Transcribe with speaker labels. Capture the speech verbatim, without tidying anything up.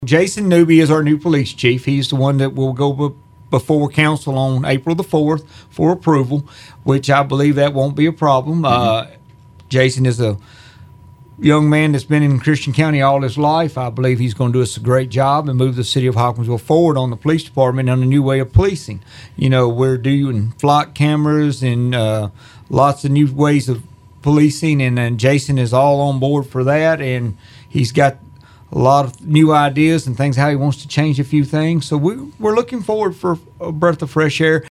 Speaker 1: Jason Newby is our new police chief. He's the one that will go be- before council on April the fourth for approval, which I believe that won't be a problem. Mm-hmm. Uh, Jason is a young man that's been in Christian County all his life. I believe he's going to do us a great job and move the city of Hawkinsville forward on the police department and a new way of policing. You know, we're doing flock cameras and uh, lots of new ways of policing, and, and Jason is all on board for that, and he's got a lot of new ideas and things how he wants to change a few things. So we, we're looking forward for a breath of fresh air.